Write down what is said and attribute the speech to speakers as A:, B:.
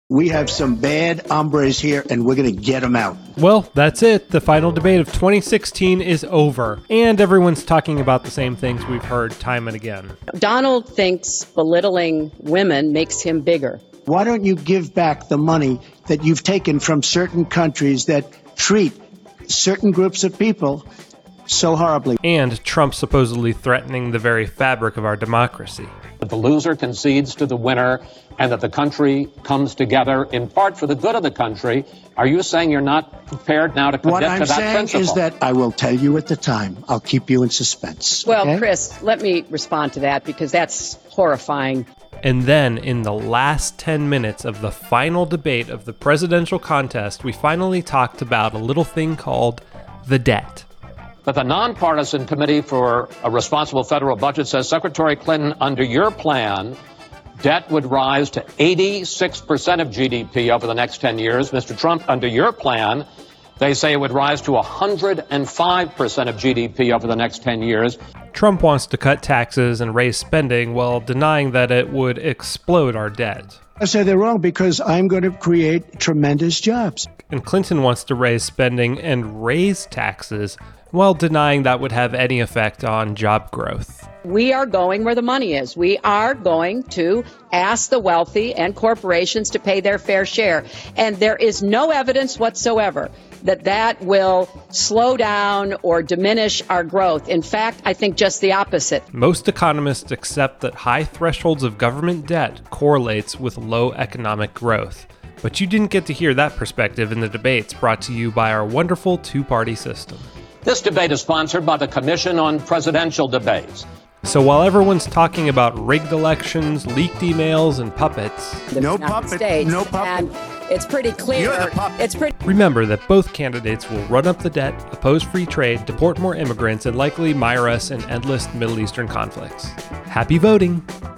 A: We have some bad hombres here, and we're going to get them out.
B: Well, that's it. The final debate of 2016 is over, and everyone's talking about the same things we've heard time and again.
C: Donald thinks belittling women makes him bigger.
A: Why don't you give back the money that you've taken from certain countries that treat certain groups of people so horribly?
B: And Trump supposedly threatening the very fabric of our democracy.
D: That the loser concedes to the winner and that the country comes together in part for the good of the country. Are you saying you're not prepared now to commit to that principle?
A: What I'm saying is that I will tell you at the time. I'll keep you in suspense.
C: Well,
A: okay?
C: Chris, let me respond to that because that's horrifying.
B: And then, in the last 10 minutes of the final debate of the presidential contest, we finally talked about a little thing called the debt.
D: But the nonpartisan Committee for a Responsible Federal Budget says, Secretary Clinton, under your plan, debt would rise to 86% of GDP over the next 10 years. Mr. Trump, under your plan, they say it would rise to 105% of GDP over the next 10 years.
B: Trump wants to cut taxes and raise spending while denying that it would explode our debt.
A: I say they're wrong because I'm going to create tremendous jobs.
B: And Clinton wants to raise spending and raise taxes while denying that would have any effect on job growth.
C: We are going where the money is. We are going to ask the wealthy and corporations to pay their fair share. And there is no evidence whatsoever that that will slow down or diminish our growth. In fact, I think just the opposite.
B: Most economists accept that high thresholds of government debt correlates with low economic growth. But you didn't get to hear that perspective in the debates brought to you by our wonderful two-party system.
D: This debate is sponsored by the Commission on Presidential Debates.
B: So while everyone's talking about rigged elections, leaked emails, and puppets...
A: No puppet. No puppet.
C: And it's pretty clear.
A: You're the puppet.
B: Remember that both candidates will run up the debt, oppose free trade, deport more immigrants, and likely mire us in endless Middle Eastern conflicts. Happy voting!